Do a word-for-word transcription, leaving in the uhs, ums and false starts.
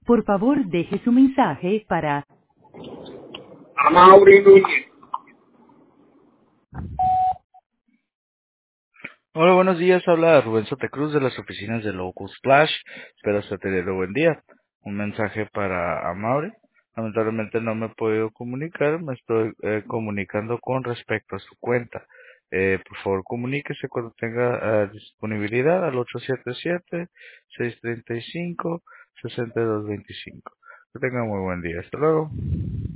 Por favor, deje su mensaje para... Amaury Núñez. Hola, buenos días. Habla Rubén Santa Cruz de las oficinas de Local Splash. Espero esté teniendo buen día. Un mensaje para Amaury. Lamentablemente no me he podido comunicar. Me estoy eh, comunicando con respecto a su cuenta. Eh, por favor, comuníquese cuando tenga eh, disponibilidad al ocho siete siete, seis tres cinco, seis dos dos cinco. Que tenga muy buen día. Hasta luego.